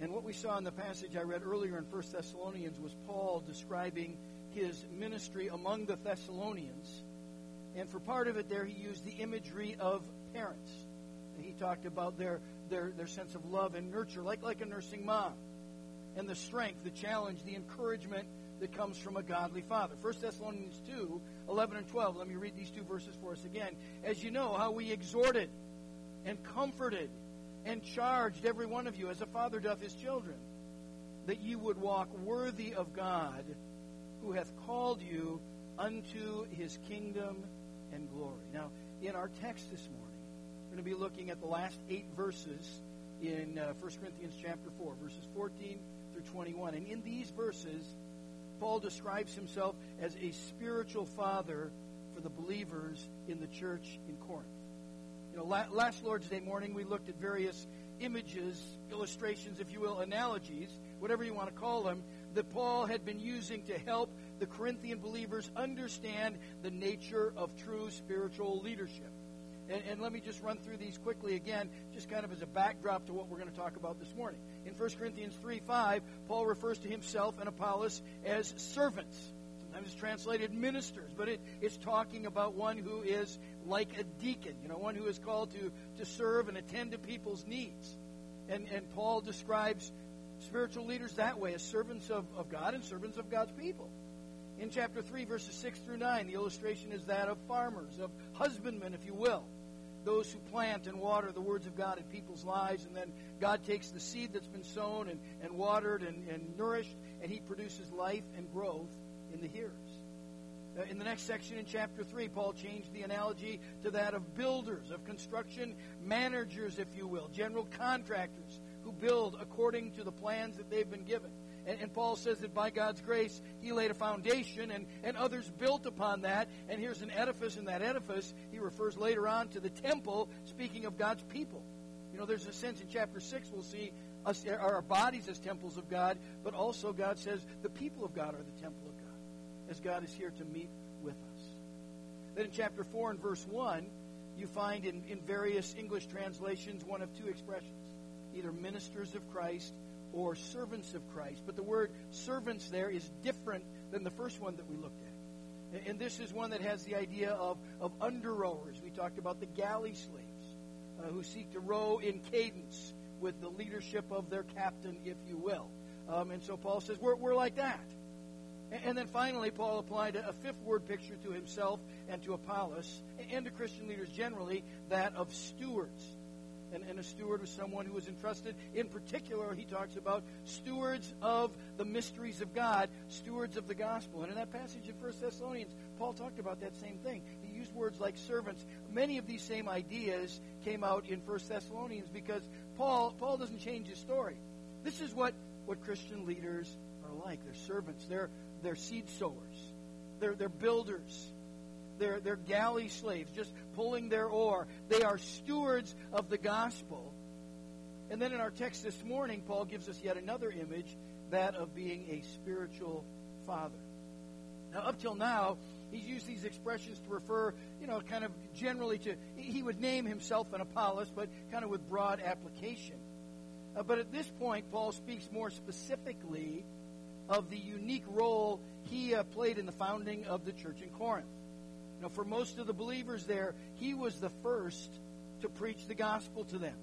And what we saw in the passage I read earlier in 1 Thessalonians was Paul describing his ministry among the Thessalonians. And for part of it there, he used the imagery of parents. And he talked about their sense of love and nurture, like a nursing mom. And the strength, the challenge, the encouragement that comes from a godly father. 1 Thessalonians 2, 11 and 12. Let me read these two verses for us again. As you know, how we exhorted and comforted and charged every one of you, as a father doth his children, that you would walk worthy of God, who hath called you unto his kingdom and glory. Now, in our text this morning, we're going to be looking at the last 8 verses in 1 Corinthians chapter 4, verses 14 through 21. And in these verses, Paul describes himself as a spiritual father for the believers in the church in Corinth. You know, last Lord's Day morning, we looked at various images, illustrations, if you will, analogies, whatever you want to call them, that Paul had been using to help the Corinthian believers understand the nature of true spiritual leadership. And let me just run through these quickly again, just kind of as a backdrop to what we're going to talk about this morning. In 1 Corinthians 3:5, Paul refers to himself and Apollos as servants. Sometimes it's translated ministers, but it's talking about one who is like a deacon, one who is called to serve and attend to people's needs. And Paul describes spiritual leaders that way, as servants of God and servants of God's people. In chapter 3, verses 6 through 9, the illustration is that of farmers, of husbandmen, if you will. Those who plant and water the words of God in people's lives, and then God takes the seed that's been sown and watered and nourished, and he produces life and growth in the hearers. In the next section in chapter 3, Paul changed the analogy to that of builders, of construction managers, if you will, general contractors who build according to the plans that they've been given. And Paul says that by God's grace, he laid a foundation, and others built upon that. And here's an edifice, and that edifice, he refers later on to the temple, speaking of God's people. There's a sense in chapter 6, we'll see us, our bodies as temples of God, but also God says the people of God are the temple of God, as God is here to meet with us. Then in chapter 4 and verse 1, you find in various English translations one of two expressions, either ministers of Christ or servants of Christ. But the word servants there is different than the first one that we looked at. And this is one that has the idea of under-rowers. We talked about the galley slaves who seek to row in cadence with the leadership of their captain, if you will. And so Paul says, we're like that. And then finally, Paul applied a fifth word picture to himself and to Apollos and to Christian leaders generally, that of stewards. And a steward was someone who was entrusted. In particular, he talks about stewards of the mysteries of God, stewards of the gospel. And in that passage in 1 Thessalonians, Paul talked about that same thing. He used words like servants. Many of these same ideas came out in 1 Thessalonians because Paul doesn't change his story. This is what Christian leaders are like. They're servants. They're seed sowers. They're builders. They're galley slaves, just pulling their oar. They are stewards of the gospel. And then in our text this morning, Paul gives us yet another image, that of being a spiritual father. Now, up till now, he's used these expressions to refer, kind of generally to, he would name himself an Apollos, but kind of with broad application. But at this point, Paul speaks more specifically of the unique role he played in the founding of the church in Corinth. For most of the believers there, he was the first to preach the gospel to them.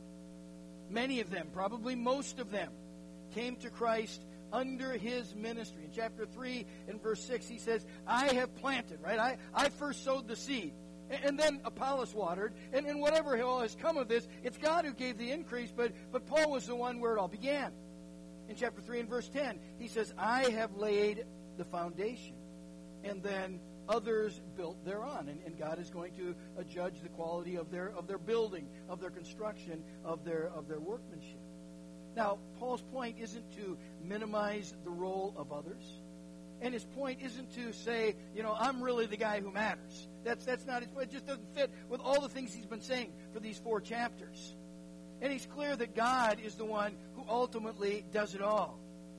Many of them, probably most of them, came to Christ under his ministry. In chapter 3 and verse 6, he says, I have planted, right? I first sowed the seed. And then Apollos watered. And whatever has come of this, it's God who gave the increase, but Paul was the one where it all began. In chapter 3 and verse 10, he says, I have laid the foundation. And then others built thereon, and God is going to judge the quality of their building, of their construction, of their workmanship. Now, Paul's point isn't to minimize the role of others, and his point isn't to say, I'm really the guy who matters. That's not his point. It just doesn't fit with all the things he's been saying for these 4 chapters. And he's clear that God is the one who ultimately does it all.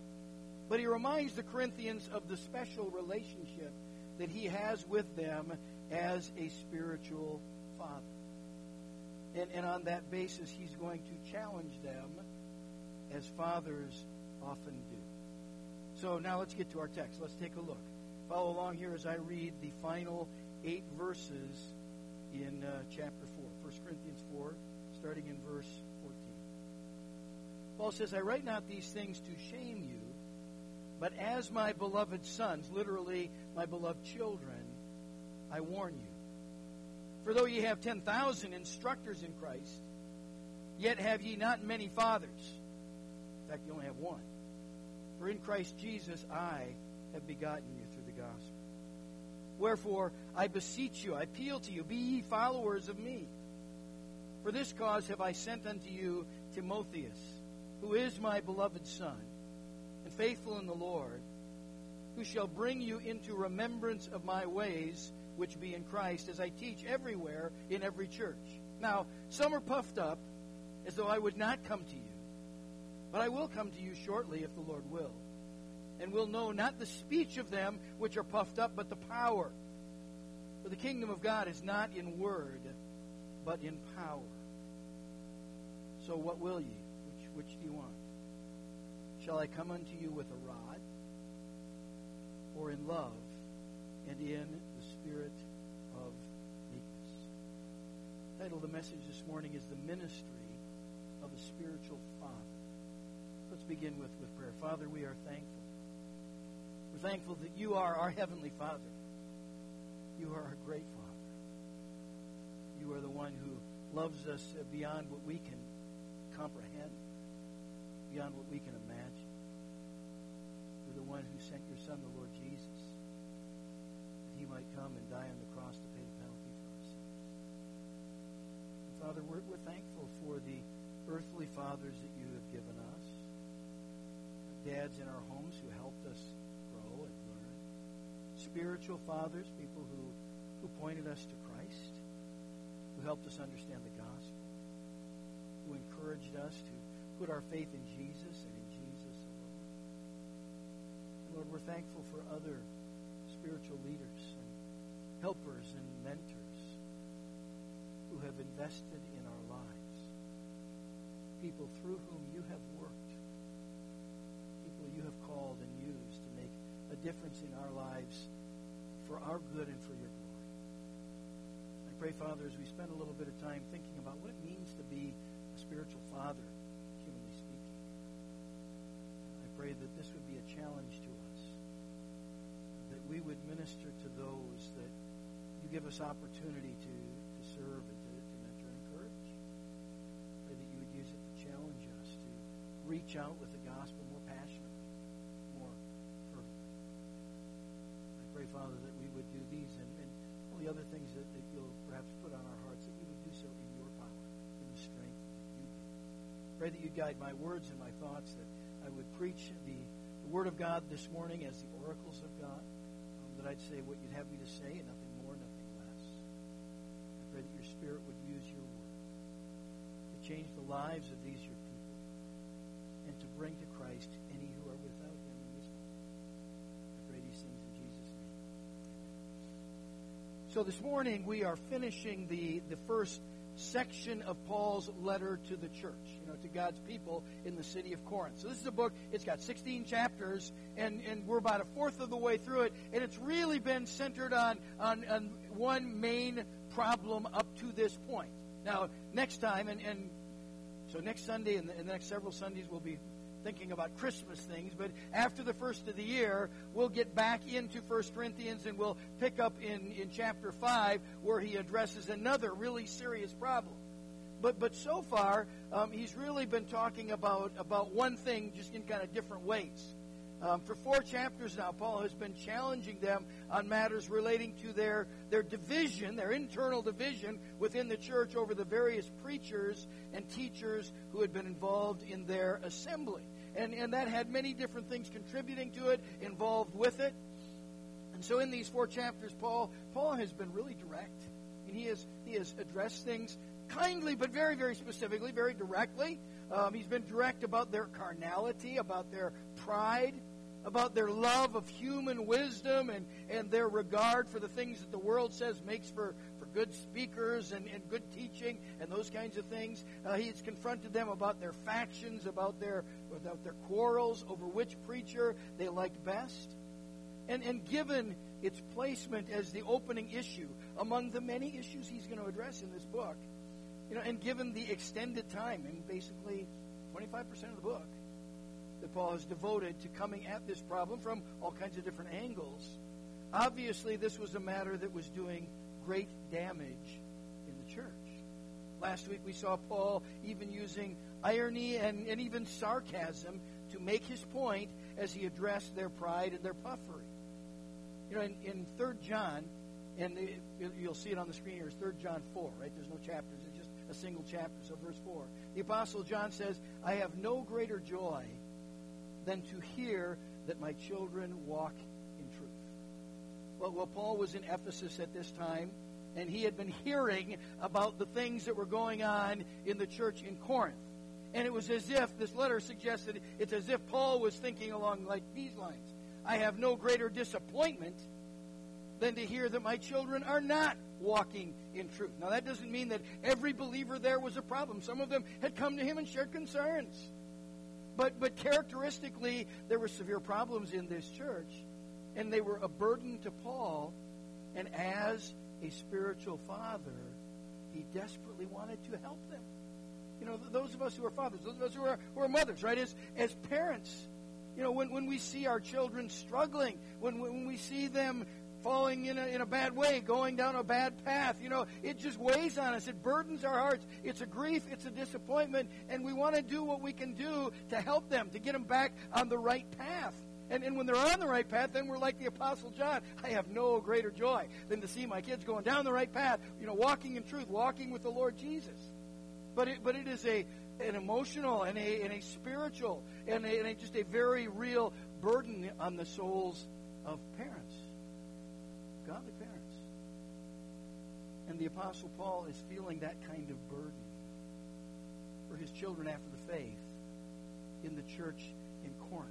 But he reminds the Corinthians of the special relationship that he has with them as a spiritual father. And on that basis, he's going to challenge them as as fathers often do. So now let's get to our text. Let's take a look. Follow along here as I read the final 8 verses in chapter 4. 1 Corinthians 4, starting in verse 14. Paul says, I write not these things to shame you, but as my beloved sons, literally my beloved children, I warn you. For though ye have 10,000 instructors in Christ, yet have ye not many fathers. In fact, you only have one. For in Christ Jesus I have begotten you through the gospel. Wherefore, I beseech you, I appeal to you, be ye followers of me. For this cause have I sent unto you Timotheus, who is my beloved son, and faithful in the Lord, who shall bring you into remembrance of my ways, which be in Christ, as I teach everywhere in every church. Now, some are puffed up, as though I would not come to you. But I will come to you shortly, if the Lord will, and will know not the speech of them which are puffed up, but the power. For the kingdom of God is not in word, but in power. So what will ye? Which do you want? Shall I come unto you with a rod, or in love, and in the spirit of meekness? The title of the message this morning is The Ministry of a Spiritual Father. Let's begin with prayer. Father, we are thankful. We're thankful that you are our Heavenly Father. You are our great Father. You are the one who loves us beyond what we can comprehend, beyond what we can imagine. You're the one who sent your Son, the Lord Jesus, that he might come and die on the cross to pay the penalty for our sins. And Father, we're thankful for the earthly fathers that you have given us, dads in our homes who helped us grow and learn, spiritual fathers, people who pointed us to Christ, who helped us understand the gospel, who encouraged us to put our faith in Jesus and in Jesus alone. And Lord, we're thankful for other spiritual leaders and helpers and mentors who have invested in our lives, people through whom you have worked, people you have called and used to make a difference in our lives for our good and for your glory. I pray, Father, as we spend a little bit of time thinking about what it means to be a spiritual father, humanly speaking, I pray that this would be a challenge to us, that we would minister to those that you give us opportunity to serve and to mentor and encourage. I pray that you would use it to challenge us to reach out with the gospel more passionately, more fervently. I pray, Father, that we would do these and all the other things that you'll perhaps put on our hearts, that we would do so in your power, in the strength that you give. Pray that you'd guide my words and my thoughts, that I would preach the Word of God this morning as the oracles of God, that I'd say what you'd have me to say and nothing more, nothing less. I pray that your Spirit would use your Word to change the lives of these your people and to bring to Christ any who are without him in this world. I pray these things in Jesus' name. So this morning we are finishing the first section of Paul's letter to the church, to God's people in the city of Corinth. So this is a book, it's got 16 chapters, and we're about a fourth of the way through it, and it's really been centered on one main problem up to this point. Now, next time, so next Sunday and the next several Sundays we'll be thinking about Christmas things, but after the first of the year, we'll get back into 1 Corinthians and we'll pick up in chapter 5 where he addresses another really serious problem. But so far, he's really been talking about one thing just in kind of different ways. For 4 chapters now, Paul has been challenging them on matters relating to their division, their internal division within the church over the various preachers and teachers who had been involved in their assembly. And that had many different things contributing to it, involved with it. And so in these 4 chapters, Paul has been really direct. And he has addressed things kindly, but very, very specifically, very directly. He's been direct about their carnality, about their pride, about their love of human wisdom and their regard for the things that the world says makes for good speakers and good teaching and those kinds of things. He's confronted them about their factions, about their quarrels over which preacher they liked best. And given its placement as the opening issue among the many issues he's going to address in this book, and given the extended time, and basically 25% of the book that Paul has devoted to coming at this problem from all kinds of different angles, obviously this was a matter that was doing great damage in the church. Last week we saw Paul even using irony and even sarcasm to make his point as he addressed their pride and their puffery. In 3 John, and you'll see it on the screen here, it's 3 John 4, right? There's no chapters, it's just a single chapter. So verse 4, the Apostle John says, I have no greater joy than to hear that my children walk in truth. Well, Paul was in Ephesus at this time, and he had been hearing about the things that were going on in the church in Corinth. And it was as if, this letter suggested, it's as if Paul was thinking along like these lines. I have no greater disappointment than to hear that my children are not walking in truth. Now, that doesn't mean that every believer there was a problem. Some of them had come to him and shared concerns. But characteristically, there were severe problems in this church, and they were a burden to Paul. And as a spiritual father, he desperately wanted to help them. Those of us who are fathers, those of us who are mothers, right? As parents, when we see our children struggling, when we see them falling in a bad way, going down a bad path, it just weighs on us. It burdens our hearts. It's a grief. It's a disappointment. And we want to do what we can do to help them, to get them back on the right path. And when they're on the right path, then we're like the Apostle John. I have no greater joy than to see my kids going down the right path, walking in truth, walking with the Lord Jesus. But it is an emotional and a spiritual and just a very real burden on the souls of parents, godly parents. And the Apostle Paul is feeling that kind of burden for his children after the faith in the church in Corinth.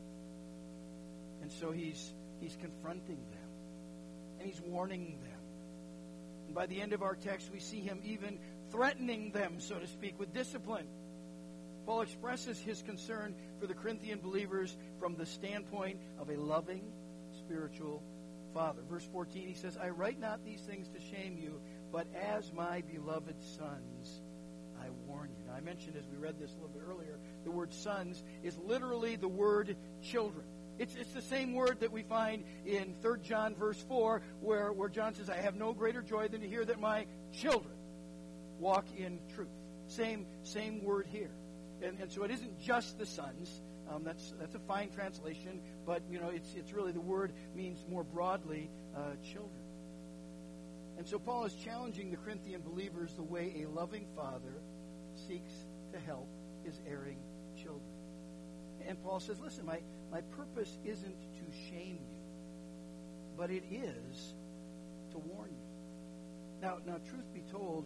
And so he's confronting them, and he's warning them. And by the end of our text, we see him even threatening them, so to speak, with discipline. Paul expresses his concern for the Corinthian believers from the standpoint of a loving spiritual father. Verse 14, he says, I write not these things to shame you, but as my beloved sons, I warn you. Now, I mentioned as we read this a little bit earlier, the word sons is literally the word children. It's the same word that we find in 3 John verse 4, where John says, I have no greater joy than to hear that my children walk in truth. Same word here. And so it isn't just the sons. That's a fine translation, but it's really the word means more broadly children. And so Paul is challenging the Corinthian believers the way a loving father seeks to help his erring children. And Paul says, listen, my purpose isn't to shame you, but it is to warn you. Now, truth be told,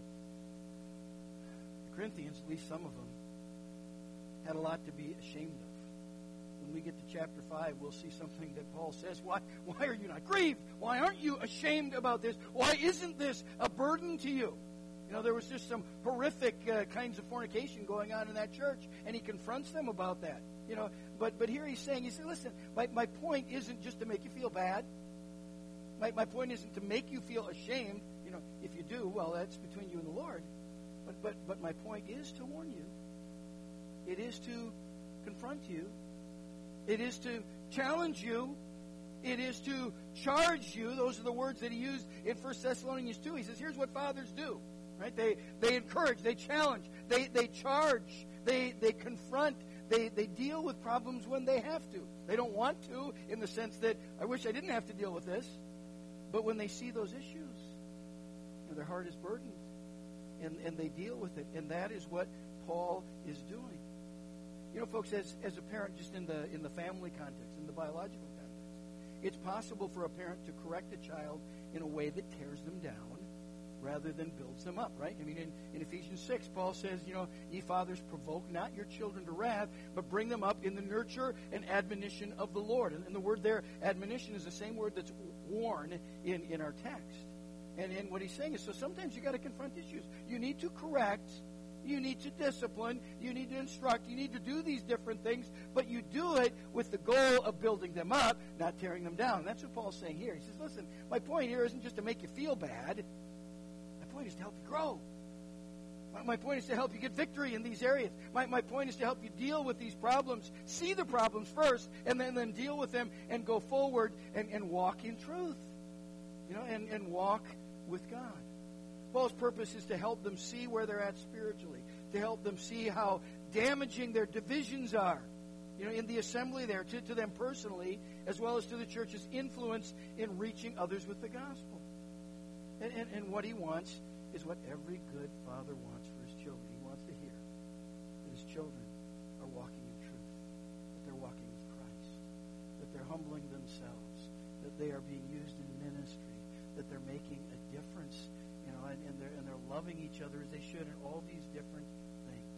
the Corinthians, at least some of them, had a lot to be ashamed of. When we get to chapter 5, we'll see something that Paul says, why are you not grieved? Why aren't you ashamed about this? Why isn't this a burden to you? There was just some horrific kinds of fornication going on in that church, and he confronts them about that. But here he's saying, listen, my point isn't just to make you feel bad. My point isn't to make you feel ashamed. If you do, well, that's between you and the Lord. But my point is to warn you. It is to confront you. It is to challenge you. It is to charge you. Those are the words that he used in 1 Thessalonians 2. He says, here's what fathers do. Right? They encourage, they challenge, they charge, they confront, they deal with problems when they have to. They don't want to, in the sense that, I wish I didn't have to deal with this. But when they see those issues, their heart is burdened, and they deal with it. And that is what Paul is doing. Folks, as a parent, just in the family context, in the biological context, it's possible for a parent to correct a child in a way that tears them down rather than builds them up, right? I mean, in Ephesians 6, Paul says, ye fathers, provoke not your children to wrath, but bring them up in the nurture and admonition of the Lord. And the word there, admonition, is the same word that's warn in our text. And what he's saying is, so sometimes you got to confront issues. You need to correct. You need to discipline. You need to instruct. You need to do these different things. But you do it with the goal of building them up, not tearing them down. And that's what Paul's saying here. He says, listen, my point here isn't just to make you feel bad. My point is to help you grow. My point is to help you get victory in these areas. My point is to help you deal with these problems. See the problems first, and then deal with them and go forward and walk in truth. And walk with God. Paul's purpose is to help them see where they're at spiritually, to help them see how damaging their divisions are, in the assembly there, to them personally, as well as to the church's influence in reaching others with the gospel. And what he wants is what every good father wants for his children. He wants to hear that his children are walking in truth, that they're walking with Christ, that they're humbling themselves, that they are being used in ministry, that they're making a difference, and they're loving each other as they should, and all these different things.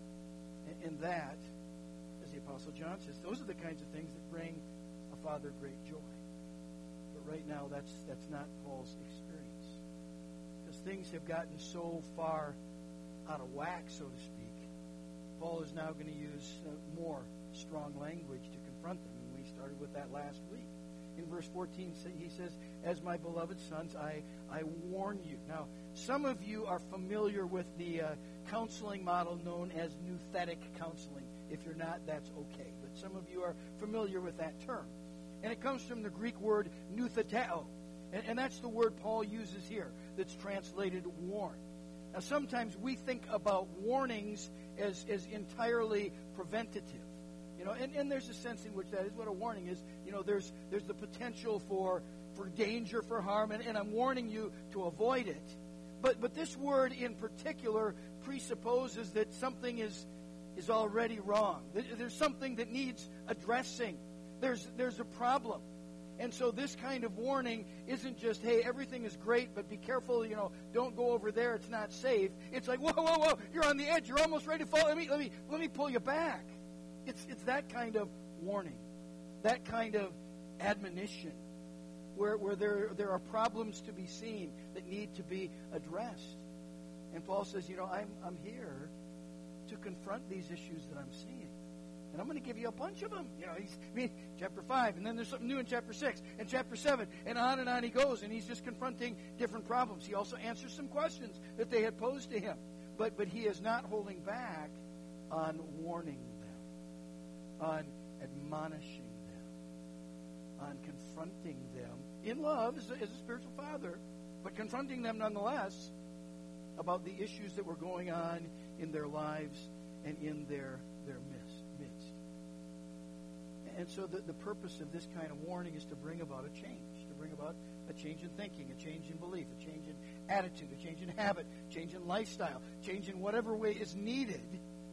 And that, as the Apostle John says, those are the kinds of things that bring a father great joy. But right now, that's not Paul's experience, because things have gotten so far out of whack, so to speak. Paul is now going to use more strong language to confront them, and we started with that last week. In verse 14, he says, as my beloved sons, I warn you. Now, some of you are familiar with the counseling model known as nouthetic counseling. If you're not, that's okay. But some of you are familiar with that term. And it comes from the Greek word noutheteo. And that's the word Paul uses here that's translated warn. Now, sometimes we think about warnings as entirely preventative. And there's a sense in which that is what a warning is. There's the potential for danger, for harm, and I'm warning you to avoid it. But this word in particular presupposes that something is already wrong. There's something that needs addressing. There's a problem. And so this kind of warning isn't just, hey, everything is great, but be careful, don't go over there, it's not safe. It's like, whoa, you're on the edge, you're almost ready to fall. Let me pull you back. It's that kind of warning, that kind of admonition, where there are problems to be seen that need to be addressed. And Paul says, I'm here to confront these issues that I'm seeing. And I'm going to give you a bunch of them. Chapter 5, and then there's something new in chapter 6, and chapter 7, and on he goes, and he's just confronting different problems. He also answers some questions that they had posed to him. But he is not holding back on warning them, on admonishing them, on confronting them in love as a spiritual father, but confronting them nonetheless about the issues that were going on in their lives and in their midst. And so the purpose of this kind of warning is to bring about a change, to bring about a change in thinking, a change in belief, a change in attitude, a change in habit, a change in lifestyle, change in whatever way is needed,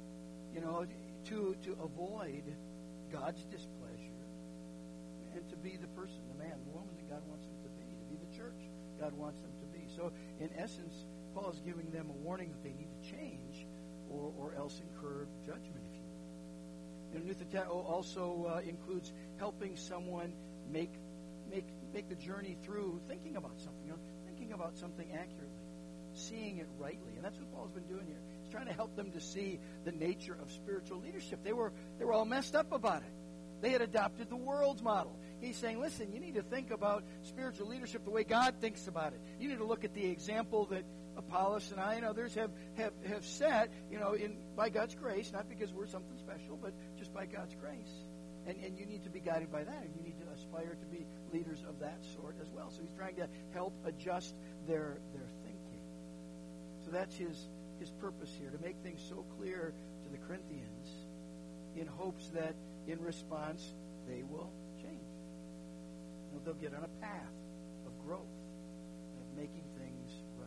to avoid God's displeasure and to be the person, the man, the woman that God wants them to be the church God wants them to be. So, in essence, Paul is giving them a warning that they need to change or else incur judgment, if you will. And noutheteo also includes helping someone make the journey through thinking about something, thinking about something accurately, seeing it rightly. And that's what Paul's been doing here. He's trying to help them to see the nature of spiritual leadership. They were all messed up about it. They had adopted the world's model. He's saying, listen, you need to think about spiritual leadership the way God thinks about it. You need to look at the example that Apollos and I and others have set, by God's grace, not because we're something special, but just by God's grace. And you need to be guided by that, and you need to aspire to be leaders of that sort as well. So he's trying to help adjust their thinking. So that's his purpose here, to make things so clear to the Corinthians in hopes that in response they will change. They'll get on a path of growth, of making things right.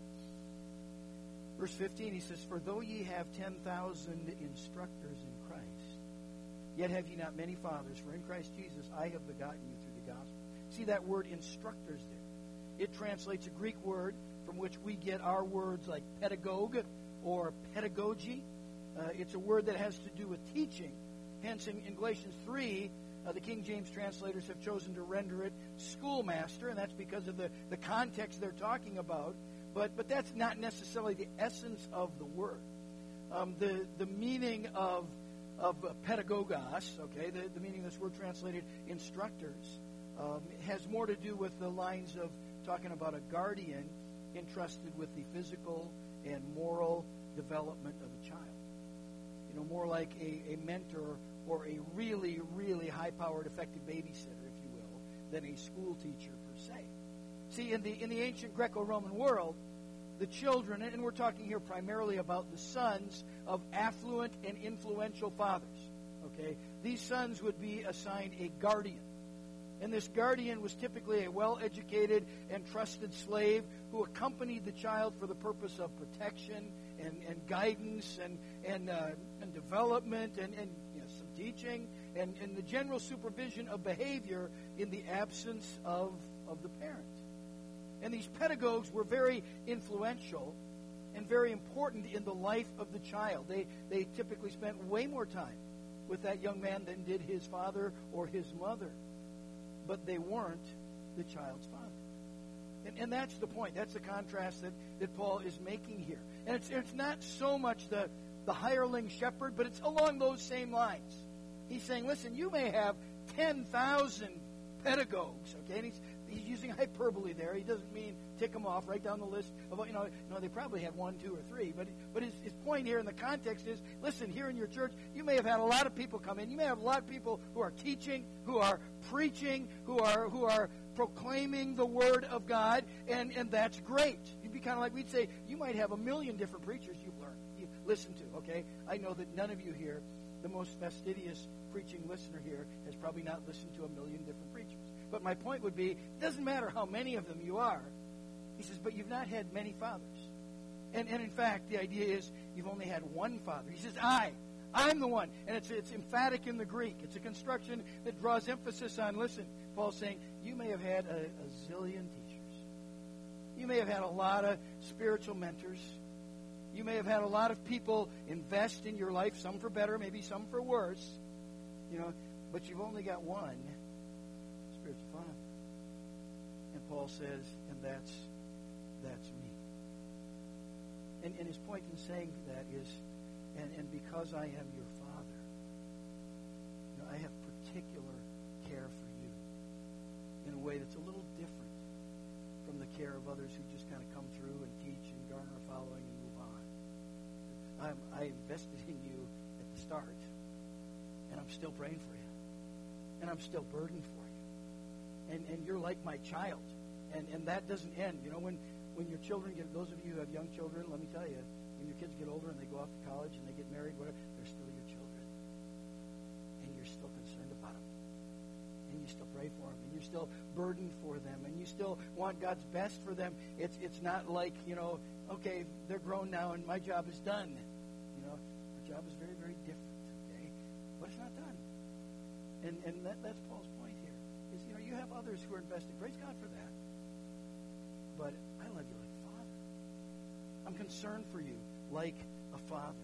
Verse 15, he says, for though ye have 10,000 instructors in Christ, yet have ye not many fathers, for in Christ Jesus I have begotten you through the gospel. See that word instructors there. It translates a Greek word from which we get our words like pedagogue or pedagogy. It's a word that has to do with teaching. Hence, in Galatians 3, The King James translators have chosen to render it schoolmaster, and that's because of the context they're talking about. But that's not necessarily the essence of the word. The meaning of pedagogos, okay, the meaning of this word translated instructors, has more to do with the lines of talking about a guardian entrusted with the physical and moral development of a child. You know, more like a mentor or a really, really high-powered, effective babysitter, if you will, than a school teacher per se. See, in the ancient Greco-Roman world, the children, and we're talking here primarily about the sons of affluent and influential fathers, okay? These sons would be assigned a guardian. And this guardian was typically a well-educated and trusted slave who accompanied the child for the purpose of protection and guidance and development and you know, some teaching and the general supervision of behavior in the absence of the parent. And these pedagogues were very influential and very important in the life of the child. They typically spent way more time with that young man than did his father or his mother. But they weren't the child's father. And that's the point. That's the contrast that Paul is making here. And it's not so much the hireling shepherd, but it's along those same lines. He's saying, listen, you may have 10,000 pedagogues, okay? And he's using hyperbole there. He doesn't mean tick them off right down the list of, they probably had 1, 2, or 3. But his point here in the context is, listen, here in your church, you may have had a lot of people come in. You may have a lot of people who are teaching, who are preaching, who are proclaiming the Word of God, and that's great. You'd be kind of like, we'd say, you might have 1 million different preachers you've listened to, okay? I know that none of you here, the most fastidious preaching listener here, has probably not listened to 1 million different preachers. But my point would be, it doesn't matter how many of them you are. He says, but you've not had many fathers. And in fact, the idea is you've only had one father. He says, I'm the one. And it's emphatic in the Greek. It's a construction that draws emphasis on, listen, Paul's saying, you may have had a zillion teachers. You may have had a lot of spiritual mentors. You may have had a lot of people invest in your life, some for better, maybe some for worse. But you've only got one spiritual father. And Paul says, and that's me. And his point in saying that is, and because I am your father, I have particular care for you in a way that's a little different from the care of others who just kind of come through and teach and garner a following and move on. I invested in you at the start, and I'm still praying for you, and I'm still burdened for you, and you're like my child, and that doesn't end. When your children get, those of you who have young children, let me tell you, when your kids get older and they go off to college and they get married, whatever, they're still your children, and you're still concerned about them, and you still pray for them, and you're still burdened for them, and you still want God's best for them. It's not like, okay, they're grown now and my job is done. Our job is very, very different, okay? But it's not done. And that's Paul's point here, is, you have others who are invested. Praise God for that. But I love you like a father. I'm concerned for you like a father.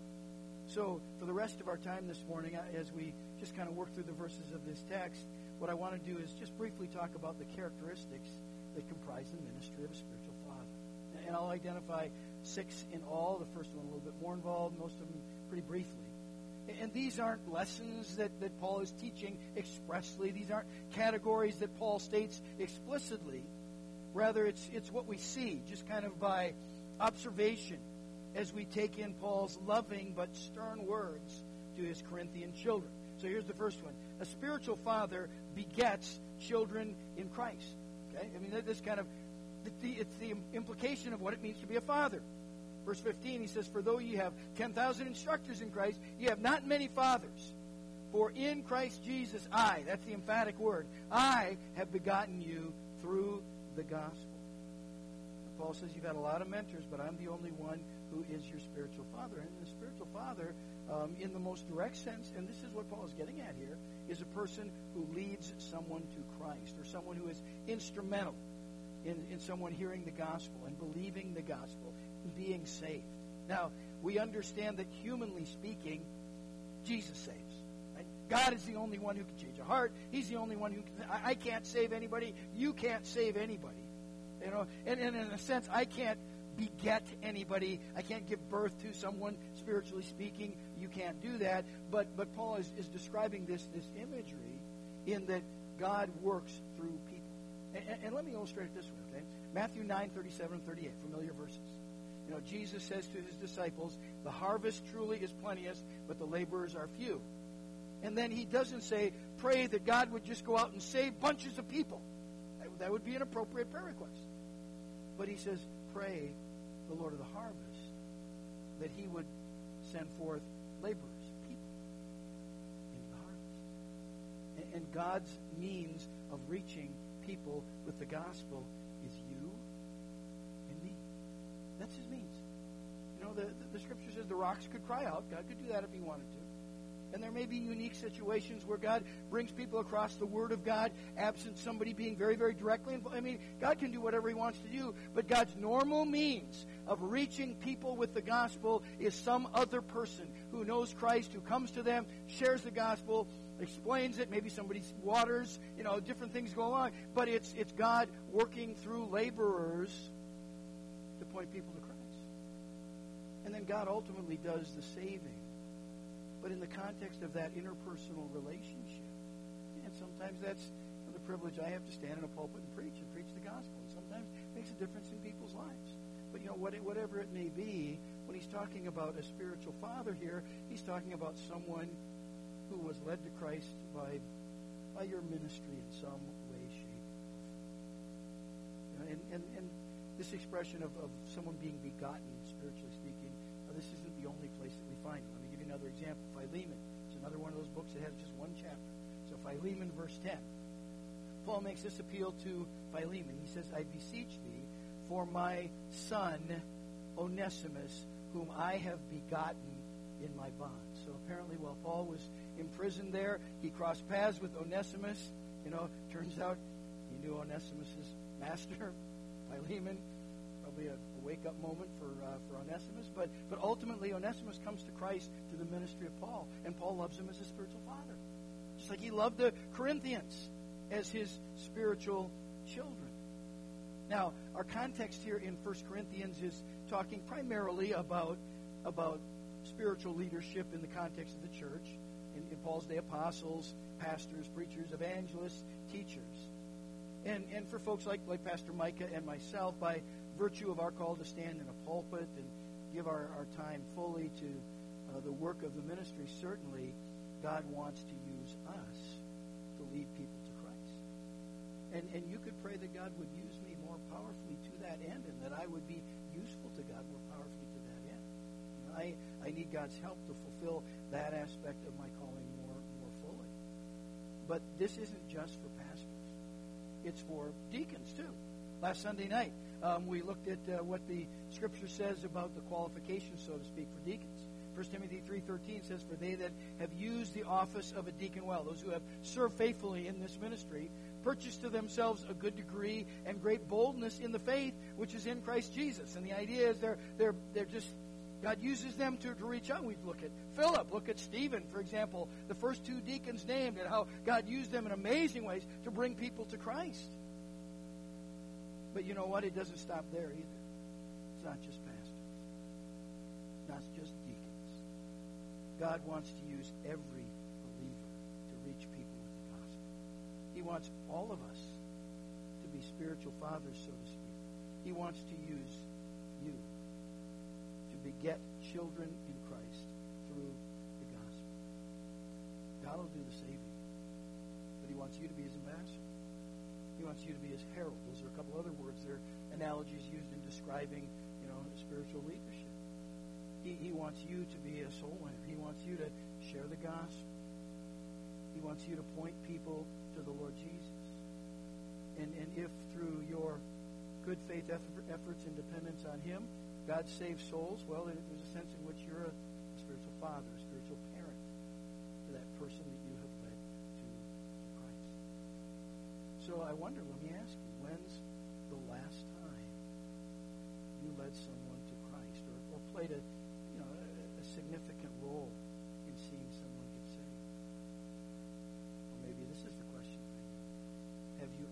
So for the rest of our time this morning, as we just kind of work through the verses of this text, what I want to do is just briefly talk about the characteristics that comprise the ministry of a spiritual father. And I'll identify 6 in all. The first one a little bit more involved, most of them pretty briefly. And these aren't lessons that Paul is teaching expressly. These aren't categories that Paul states explicitly. Rather, it's what we see, just kind of by observation, as we take in Paul's loving but stern words to his Corinthian children. So here's the first one. A spiritual father begets children in Christ. Okay? I mean, this kind of, it's the implication of what it means to be a father. Verse 15, he says, for though you have 10,000 instructors in Christ, you have not many fathers. For in Christ Jesus, that's the emphatic word, I have begotten you through the gospel. Paul says you've had a lot of mentors, but I'm the only one who is your spiritual father. And the spiritual father, in the most direct sense, and this is what Paul is getting at here, is a person who leads someone to Christ, or someone who is instrumental in someone hearing the gospel and believing the gospel and being saved. Now, we understand that humanly speaking, Jesus saves. Right? God is the only one who can change a heart. He's the only one who can. I can't save anybody. You can't save anybody. You know, and in a sense, I can't beget anybody. I can't give birth to someone, spiritually speaking. You can't do that. But Paul is describing this imagery in that God works through people. And let me illustrate it this way, okay? Matthew 9, 37 and 38, familiar verses. You know, Jesus says to his disciples, the harvest truly is plenteous, but the laborers are few. And then he doesn't say, pray that God would just go out and save bunches of people. That would be an appropriate prayer request. But he says, pray the Lord of the harvest that he would send forth laborers, people, into the harvest. And God's means of reaching people with the gospel is you and me. That's his means. You know, the scripture says the rocks could cry out. God could do that if he wanted to. And there may be unique situations where God brings people across the Word of God, absent somebody being very, very directly involved. I mean, God can do whatever he wants to do, but God's normal means of reaching people with the gospel is some other person who knows Christ, who comes to them, shares the gospel, explains it. Maybe somebody waters, you know, different things go along. But it's God working through laborers to point people to Christ. And then God ultimately does the saving. But in the context of that interpersonal relationship. And sometimes that's the privilege I have to stand in a pulpit and preach the gospel. Sometimes it makes a difference in people's lives. But, you know, whatever it may be, when he's talking about a spiritual father here, he's talking about someone who was led to Christ by your ministry in some way, shape, or form. You know, and this expression of someone being begotten, spiritually speaking, this isn't the only place that we find it. Let me give you another example. Philemon. It's another one of those books that has just one chapter. So Philemon, verse 10. Paul makes this appeal to Philemon. He says, I beseech thee for my son Onesimus, whom I have begotten in my bonds. So apparently while Paul was imprisoned there, he crossed paths with Onesimus. You know, turns out he knew Onesimus' master, Philemon. Probably a wake-up moment for Onesimus. But ultimately, Onesimus comes to Christ through the ministry of Paul. And Paul loves him as a spiritual father. Just like he loved the Corinthians as his spiritual children. Now, our context here in 1 Corinthians is talking primarily about spiritual leadership in the context of the church. In Paul's day, apostles, pastors, preachers, evangelists, teachers. And for folks like Pastor Micah and myself, by virtue of our call to stand in a pulpit and give our time fully to the work of the ministry, certainly God wants to use us to lead people to Christ. And you could pray that God would use me more powerfully to that end, and that I would be useful to God more powerfully to that end. You know, I need God's help to fulfill that aspect of my calling more fully. But this isn't just for pastors. It's for deacons, too. Last Sunday night, we looked at what the Scripture says about the qualifications, so to speak, for deacons. 1 Timothy 3:13 says, for they that have used the office of a deacon well, those who have served faithfully in this ministry, purchase to themselves a good degree and great boldness in the faith which is in Christ Jesus. And the idea is they're just, God uses them to reach out. We look at Philip, look at Stephen, for example, the first two deacons named, and how God used them in amazing ways to bring people to Christ. But you know what? It doesn't stop there either. It's not just pastors. It's not just deacons. God wants to use every believer to reach people with the gospel. He wants all of us to be spiritual fathers, so to speak. He wants to use you to beget children in Christ through the gospel. God will do the saving, but he wants you to be his ambassador. He wants you to be his herald. Those are a couple other words. They're analogies used in describing, spiritual leadership. He wants you to be a soul winner. He wants you to share the gospel. He wants you to point people to the Lord Jesus. And if through your good faith efforts and dependence on him, God saves souls, well, there's a sense in which you're a spiritual father, a spiritual parent to that person that you have led to Christ. So I wonder, let me ask you, when's the last time you led someone to Christ or played a significant role in seeing someone get saved?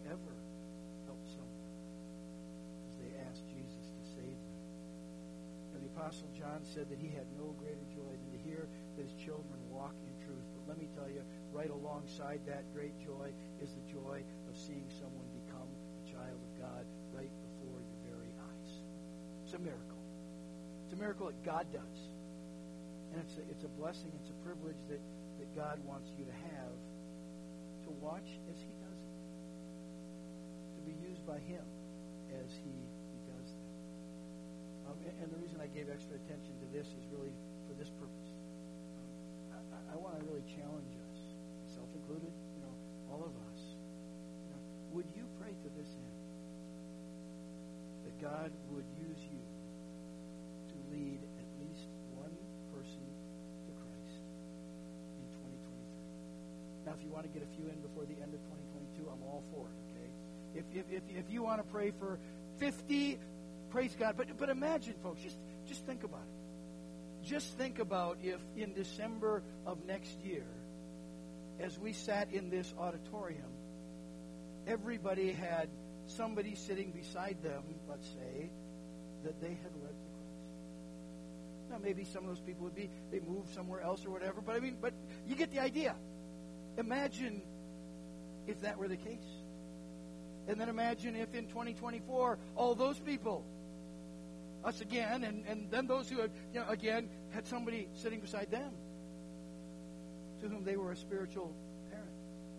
ever help someone as they ask Jesus to save them. And the Apostle John said that he had no greater joy than to hear that his children walk in truth. But let me tell you, right alongside that great joy is the joy of seeing someone become a child of God right before your very eyes. It's a miracle. It's a miracle that God does. And it's a blessing, it's a privilege that God wants you to have, to watch as he does it, to be used by him as he does that. And the reason I gave extra attention to this is really for this purpose. I want to really challenge us, self included, all of us. Would you pray to this end? That God would use you to lead at least one person to Christ in 2023. Now, if you want to get a few in before the end of 2022, I'm all for it, okay? If you want to pray for 50, praise God. But imagine, folks, just think about it. Just think about if in December of next year, as we sat in this auditorium, everybody had somebody sitting beside them, let's say, that they had led to Christ. Now, maybe some of those people would be, they moved somewhere else or whatever, but you get the idea. Imagine if that were the case. And then imagine if in 2024, all those people, us again, and then those who had, again, had somebody sitting beside them to whom they were a spiritual parent.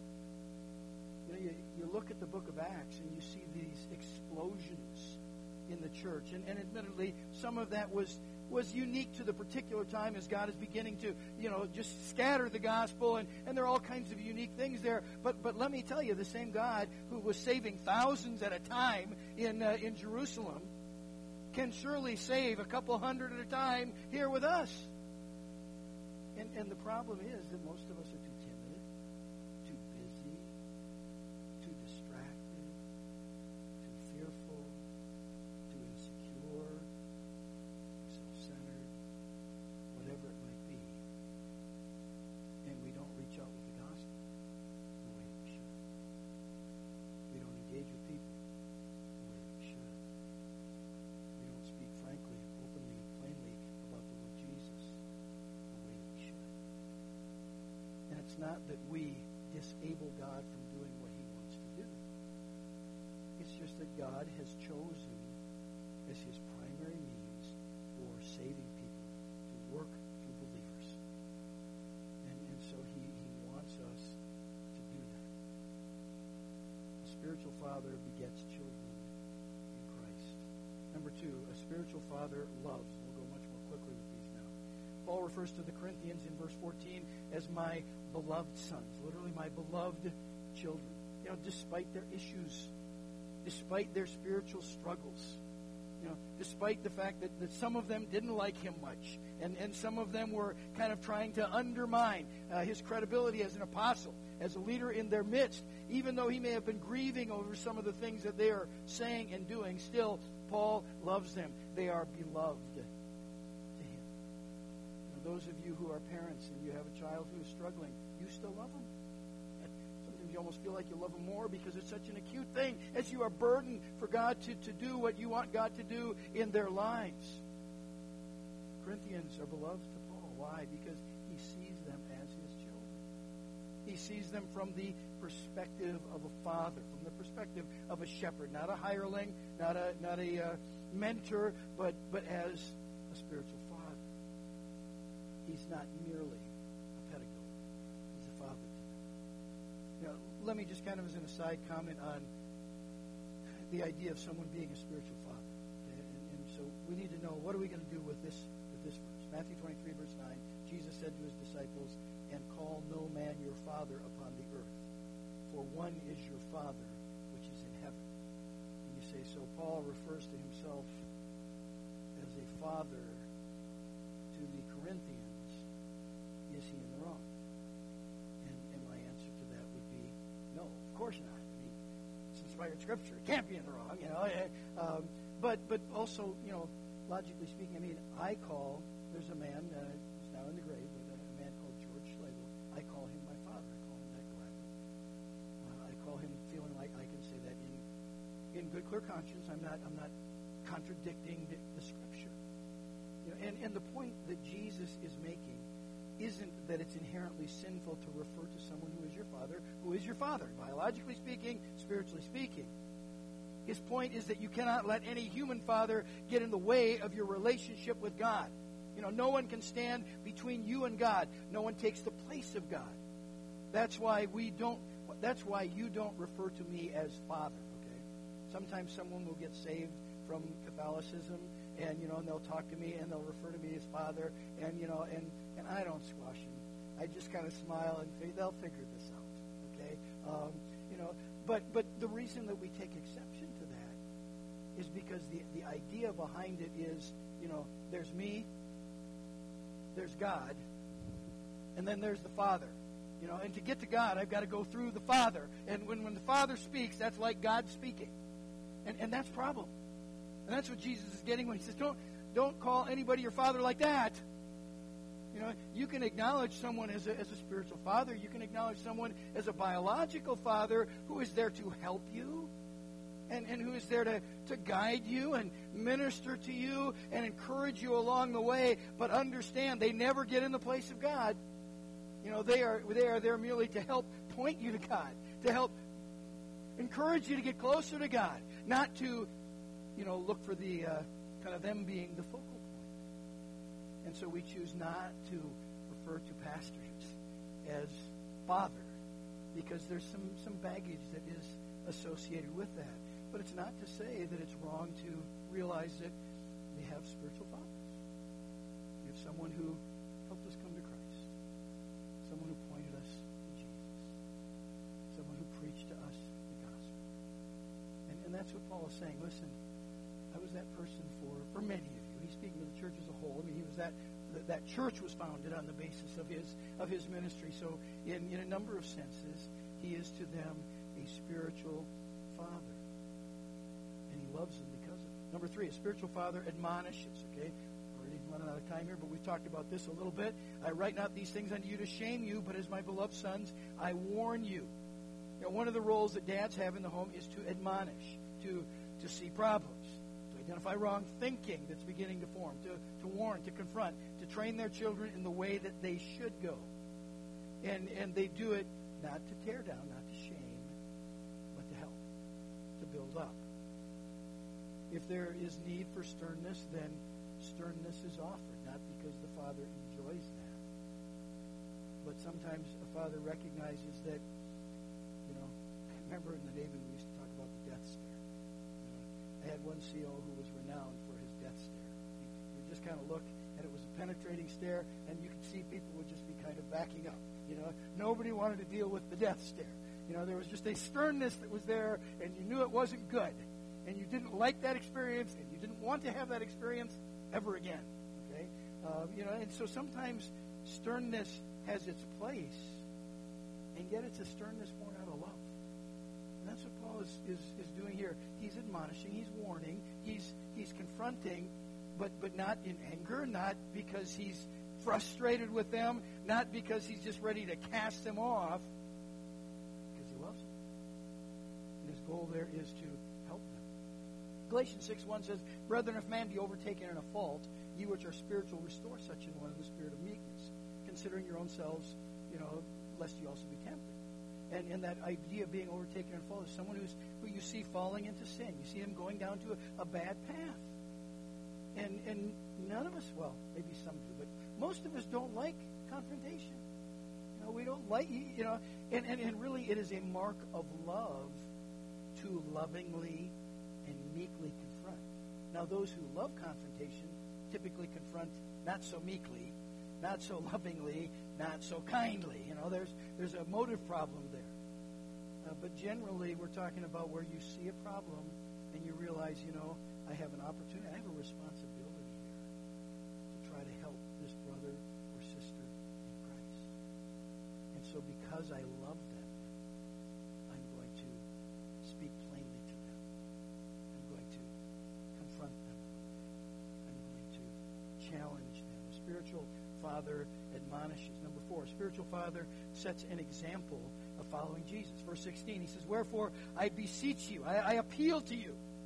You look at the book of Acts and you see these explosions in the church. And admittedly, some of that was unique to the particular time as God is beginning to, just scatter the gospel. And there are all kinds of unique things there. But let me tell you, the same God who was saving thousands at a time in Jerusalem can surely save a couple hundred at a time here with us. And the problem is that most of us are too timid, too busy, too distracted, too fearful, too insecure, self-centered, whatever it might be. And we don't reach out with the gospel the way we should. We don't engage with people the way we should. We don't speak frankly, openly, and plainly about the Lord Jesus the way we should. And it's not that we disable God from doing what he wants to do. It's just that God has chosen as his primary means for saving people to work through believers. And so he wants us to do that. A spiritual father begets children in Christ. Number 2, a spiritual father loves. We'll go much more quickly with these now. Paul refers to the Corinthians in verse 14 as my beloved sons, literally my beloved children. Despite their issues, despite their spiritual struggles, despite the fact that some of them didn't like him much, and some of them were kind of trying to undermine his credibility as an apostle, as a leader in their midst, even though he may have been grieving over some of the things that they are saying and doing, still, Paul loves them. They are beloved to him. Those of you who are parents and you have a child who is struggling, you still love them. Sometimes you almost feel like you love them more because it's such an acute thing as you are burdened for God to do what you want God to do in their lives. Corinthians are beloved to Paul. Why? Because he sees them as his children. He sees them from the perspective of a father, from the perspective of a shepherd, not a hireling, not a mentor, but as a spiritual father. He's not merely a pedagogue. He's a father to them. Let me just kind of as an aside comment on the idea of someone being a spiritual father. Okay? And so we need to know, what are we going to do with this verse? Matthew 23, verse 9, Jesus said to his disciples, and call no man your father upon the earth, for one is your Father, which is in heaven. And you say, so Paul refers to himself as a father to the Corinthians. Is he in the wrong? And my answer to that would be no, of course not. It's inspired Scripture. It can't be in the wrong, But also, logically speaking, there's a man who's now in the grave, but a man called George Schlegel. I call him my father. I call him that gladly. I call him feeling like I can say clear conscience. I'm not contradicting the Scripture. You know, and the point that Jesus is making isn't that it's inherently sinful to refer to someone who is your father, biologically speaking, spiritually speaking. His point is that you cannot let any human father get in the way of your relationship with God. You know, no one can stand between you and God. No one takes the place of God. That's why you don't refer to me as Father, okay? Sometimes someone will get saved from Catholicism, and they'll talk to me and they'll refer to me as Father, and I don't squash them. I just kind of smile and say they'll figure this out, okay? But the reason that we take exception to that is because the idea behind it is, there's me, there's God, and then there's the Father. And to get to God, I've got to go through the Father. And when the Father speaks, that's like God speaking. And that's a problem. And that's what Jesus is getting when he says, don't call anybody your father like that. You can acknowledge someone as a spiritual father. You can acknowledge someone as a biological father who is there to help you and who is there to guide you and minister to you and encourage you along the way. But understand, they never get in the place of God. They are there merely to help point you to God, to help encourage you to get closer to God, not to, look for the kind of them being the focal point. And so we choose not to refer to pastors as Father because there's some baggage that is associated with that. But it's not to say that it's wrong to realize that we have spiritual fathers. We have someone who helped us come to Christ, someone who pointed us to Jesus, someone who preached to us the gospel. And that's what Paul is saying. Listen, I was that person for many of you. He's speaking to the church as a whole. I mean, he was that church was founded on the basis of his ministry. So in a number of senses, he is to them a spiritual father. And he loves them because of it. Number 3, a spiritual father admonishes. Okay? Already running out of time here, but we've talked about this a little bit. I write not these things unto you to shame you, but as my beloved sons, I warn you. One of the roles that dads have in the home is to admonish, to see problems, to identify wrong thinking that's beginning to form, to warn, to confront, to train their children in the way that they should go. And they do it not to tear down, not to shame, but to help, to build up. If there is need for sternness, then sternness is offered, not because the father enjoys that. But sometimes a father recognizes that, I remember in the Navy we used to talk about the death stare. I had one CO who was renowned for his death stare. He would just kind of look, and it was a penetrating stare, and you could see people would just be kind of backing up. Nobody wanted to deal with the death stare. There was just a sternness that was there, and you knew it wasn't good. And you didn't like that experience, and you didn't want to have that experience ever again. Okay? And so sometimes sternness has its place, and yet it's a sternness born out of love. And that's what Paul is doing here. He's admonishing, he's warning, he's confronting, but not in anger, not because he's frustrated with them, not because he's just ready to cast them off, because he loves them. And his goal there is to help them. Galatians 6:1 says, Brethren, if man be overtaken in a fault, ye which are spiritual, restore such an one in the spirit of meekness, considering your own selves, lest you also be tempted. And that idea of being overtaken in a fault is someone who you see falling into sin. You see him going down to a bad path. And none of us, well, maybe some do, but most of us don't like confrontation. We don't like, and really it is a mark of love to lovingly and meekly confront. Now, those who love confrontation typically confront not so meekly, not so lovingly, not so kindly. There's a motive problem there. But generally, we're talking about where you see a problem and you realize, I have an opportunity, I have a responsibility here to try to help this brother or sister in Christ. And so because I love them, I'm going to speak plainly to them. I'm going to confront them. I'm going to challenge them. A spiritual father admonishes. Number 4, a spiritual father sets an example of following Jesus. Verse 16, he says, Wherefore I beseech you, I appeal to you.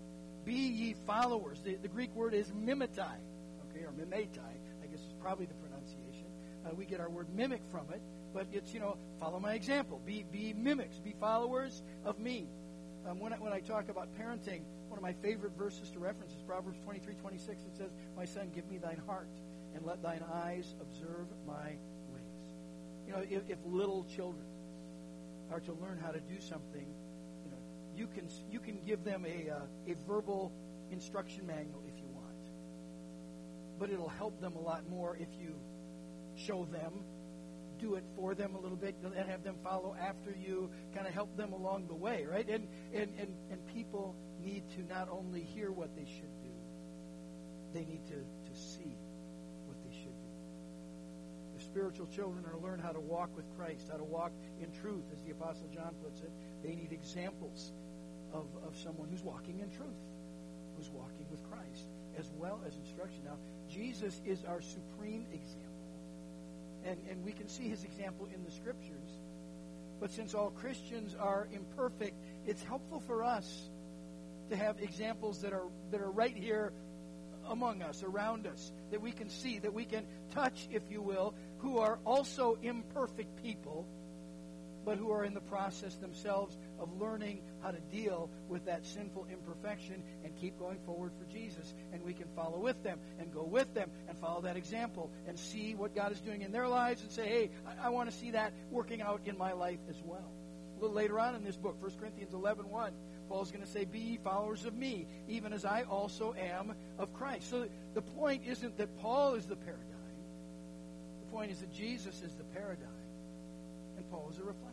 Be ye followers. The Greek word is mimetai, okay, or mimetai, I guess is probably the pronunciation. We get our word mimic from it, but it's, follow my example. Be mimics. Be followers of me. When I talk about parenting, one of my favorite verses to reference is Proverbs 23:26. It says, "My son, give me thine heart, and let thine eyes observe my ways." If little children are to learn how to do something, you can give them a verbal instruction manual if you want, but it'll help them a lot more if you show them, do it for them a little bit, and have them follow after you, kind of help them along the way, right? And people need to not only hear what they should do, they need to see what they should do. The spiritual children are to learn how to walk with Christ, how to walk in truth, as the Apostle John puts it. They need examples of someone who's walking in truth, who's walking with Christ, as well as instruction. Now, Jesus is our supreme example. And we can see his example in the Scriptures. But since all Christians are imperfect, it's helpful for us to have examples that are right here among us, around us, that we can see, that we can touch, if you will, who are also imperfect people, but who are in the process themselves of learning how to deal with that sinful imperfection and keep going forward for Jesus. And we can follow with them and go with them and follow that example and see what God is doing in their lives and say, hey, I want to see that working out in my life as well. A little later on in this book, 1 Corinthians 11:1, Paul's going to say, be ye followers of me, even as I also am of Christ. So the point isn't that Paul is the paradigm. The point is that Jesus is the paradigm, and Paul is a reflection.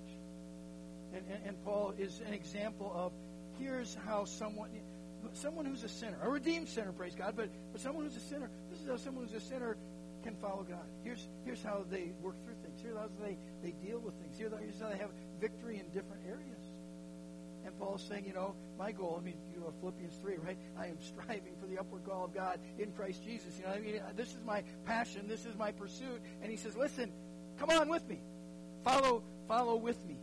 And Paul is an example of, here's how someone who's a sinner, a redeemed sinner, praise God, but someone who's a sinner, this is how someone who's a sinner can follow God. Here's how they work through things. Here's how they deal with things. Here's how they have victory in different areas. And Paul's saying, my goal, Philippians 3, right? I am striving for the upward call of God in Christ Jesus. This is my passion. This is my pursuit. And he says, listen, come on with me. Follow with me.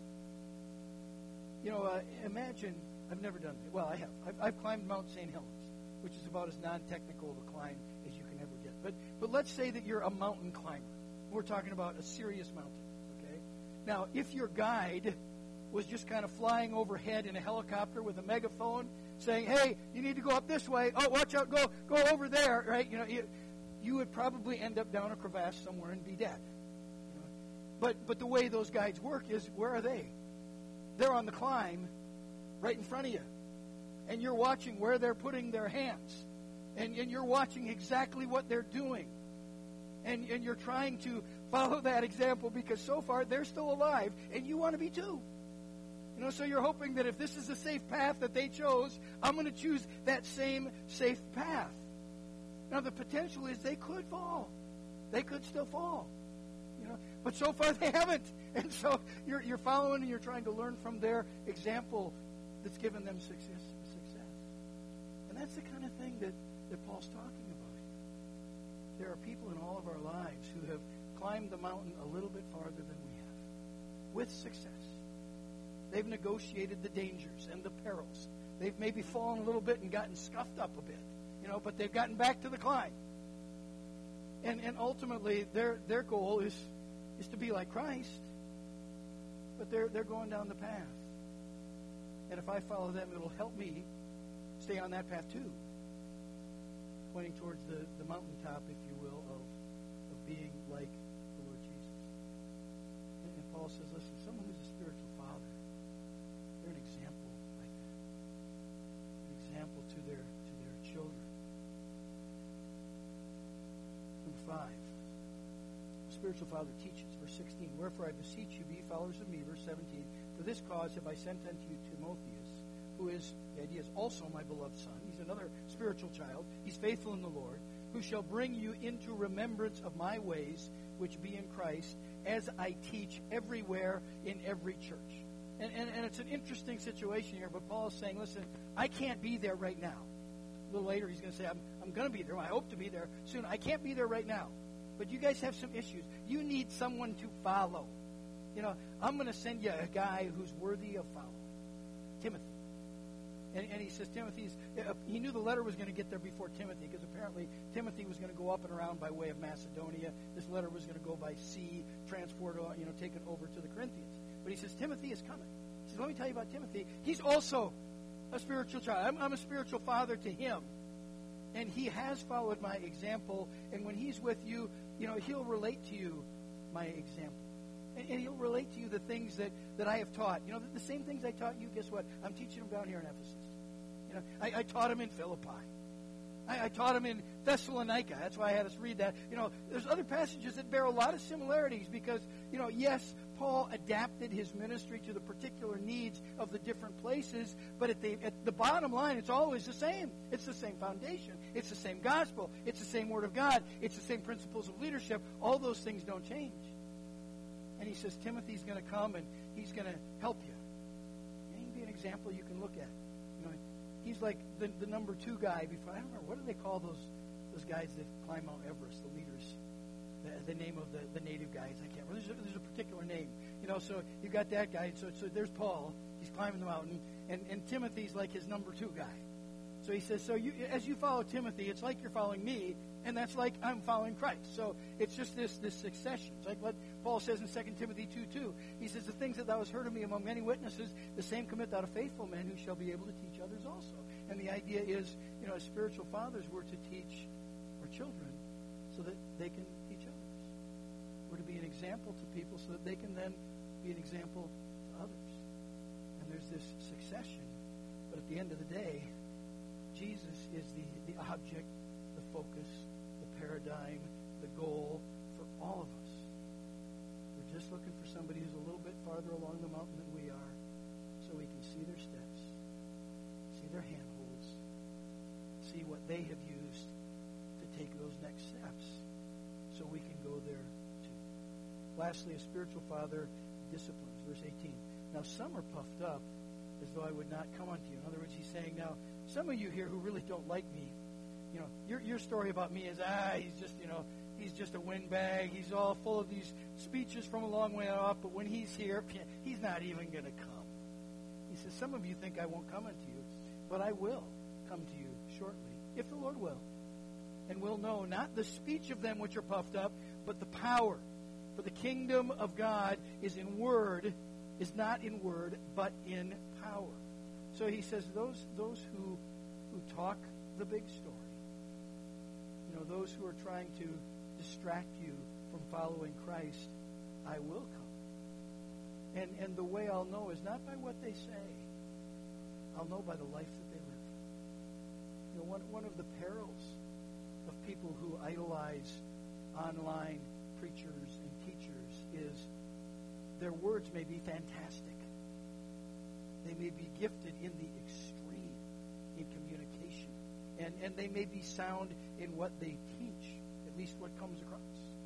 Imagine, I've never done it. Well, I have. I've climbed Mount St. Helens, which is about as non-technical of a climb as you can ever get. But let's say that you're a mountain climber. We're talking about a serious mountain, okay? Now, if your guide was just kind of flying overhead in a helicopter with a megaphone saying, hey, you need to go up this way. Oh, watch out, go over there, right? You would probably end up down a crevasse somewhere and be dead. But the way those guides work is, where are they? They're on the climb right in front of you. And you're watching where they're putting their hands. And you're watching exactly what they're doing. And you're trying to follow that example because so far they're still alive and you want to be too. So you're hoping that if this is the safe path that they chose, I'm going to choose that same safe path. Now the potential is they could fall. They could still fall. But so far they haven't. And so you're following and you're trying to learn from their example that's given them success. And that's the kind of thing that Paul's talking about here. There are people in all of our lives who have climbed the mountain a little bit farther than we have, with success. They've negotiated the dangers and the perils. They've maybe fallen a little bit and gotten scuffed up a bit, but they've gotten back to the climb. And ultimately, their goal is to be like Christ, but they're going down the path. And if I follow them, it'll help me stay on that path too, pointing towards the mountaintop, if you will, of being like the Lord Jesus. And Paul says, listen, someone who's a spiritual father, they're an example like that, an example to their children. Number 5, the spiritual father teaches, verse 16, wherefore I beseech you, be followers of me, verse 17, for this cause have I sent unto you Timotheus, who is, the idea is, also my beloved son. He's another spiritual child. He's faithful in the Lord, who shall bring you into remembrance of my ways, which be in Christ, as I teach everywhere in every church. And it's an interesting situation here, but Paul is saying, listen, I can't be there right now. A little later he's going to say, I'm going to be there. I hope to be there soon. I can't be there right now. But you guys have some issues. You need someone to follow. I'm going to send you a guy who's worthy of following. Timothy. And he says he knew the letter was going to get there before Timothy, because apparently Timothy was going to go up and around by way of Macedonia. This letter was going to go by sea, transported, taken over to the Corinthians. But he says, Timothy is coming. He says, let me tell you about Timothy. He's also a spiritual child. I'm a spiritual father to him. And he has followed my example. And when he's with you, he'll relate to you my example. And he'll relate to you the things that I have taught. The same things I taught you, guess what? I'm teaching them down here in Ephesus. I taught them in Philippi. I taught them in Thessalonica. That's why I had us read that. There's other passages that bear a lot of similarities because, yes, Paul adapted his ministry to the particular needs of the different places, but at the bottom line, it's always the same. It's the same foundation. It's the same gospel. It's the same Word of God. It's the same principles of leadership. All those things don't change. And he says, Timothy's going to come and he's going to help you. And he can be an example you can look at. He's like the number 2 guy before. I don't remember, what do they call those guys that climb Mount Everest, the leaders? The name of the native guys, I can't remember. There's a particular name. So you've got that guy. So there's Paul. He's climbing the mountain. And Timothy's like his number 2 guy. So he says, as you follow Timothy, it's like you're following me, and that's like I'm following Christ. So it's just this succession. It's like what Paul says in 2 Timothy 2:2. He says, the things that thou hast heard of me among many witnesses, the same commit thou to faithful men who shall be able to teach others also. And the idea is, as spiritual fathers, we're to teach our children so that they can teach others. We're to be an example to people so that they can then be an example to others. And there's this succession. But at the end of the day, Jesus is the object, the focus, the paradigm, the goal for all of us. We're just looking for somebody who's a little bit farther along the mountain than we are so we can see their steps, see their handholds, see what they have used to take those next steps so we can go there too. Lastly, a spiritual father disciplines. Verse 18. Now some are puffed up as though I would not come unto you. In other words, he's saying, now, some of you here who really don't like me, your story about me is, he's just a windbag. He's all full of these speeches from a long way off, but when he's here, he's not even going to come. He says, some of you think I won't come unto you, but I will come to you shortly, if the Lord will. And will know not the speech of them which are puffed up, but the power. For the kingdom of God is not in word, but in power. So he says, those who talk the big story, those who are trying to distract you from following Christ, I will come. And the way I'll know is not by what they say. I'll know by the life that they live. One of the perils of people who idolize online preachers and teachers is their words may be fantastic. They may be gifted in the extreme in communication. And they may be sound in what they teach, at least what comes across.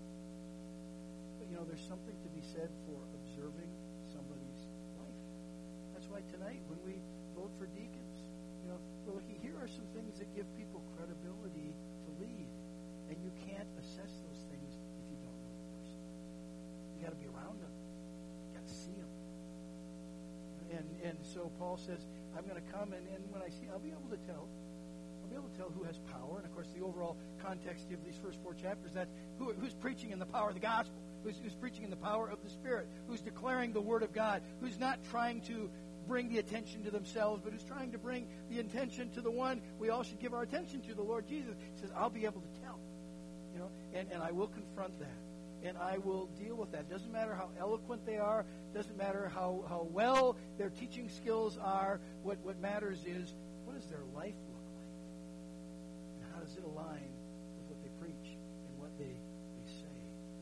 But, there's something to be said for observing somebody's life. That's why tonight, when we vote for deacons, we're looking, here are some things that give people credibility to lead. And you can't assess those things if you don't know the person. You got to be around them. You got to see them. And so Paul says, I'm going to come, and when I see, I'll be able to tell who has power. And of course, the overall context of these first 4 chapters, that's who's preaching in the power of the gospel, who's preaching in the power of the Spirit, who's declaring the Word of God, who's not trying to bring the attention to themselves, but who's trying to bring the attention to the one we all should give our attention to, the Lord Jesus. He says, I'll be able to tell, and I will confront that. And I will deal with that. Doesn't matter how eloquent they are. Doesn't matter how well their teaching skills are. What matters is, what does their life look like? And how does it align with what they preach and what they say?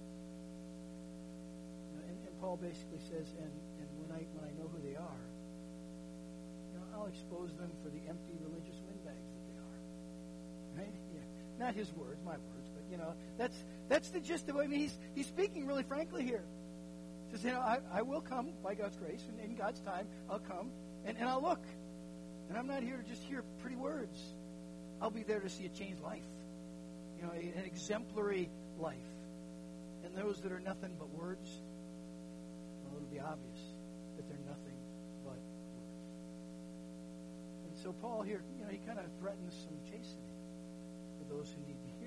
And Paul basically says, and when I know who they are, I'll expose them for the empty religious windbags that they are. Right? Yeah. Not his words, my words, but that's the gist of it. I mean, he's speaking really frankly here. He says, I will come by God's grace, and in God's time, I'll come, and I'll look. And I'm not here to just hear pretty words. I'll be there to see a changed life, an exemplary life. And those that are nothing but words, well, it'll be obvious that they're nothing but words. And So Paul here, he kind of threatens some chastening for those who need to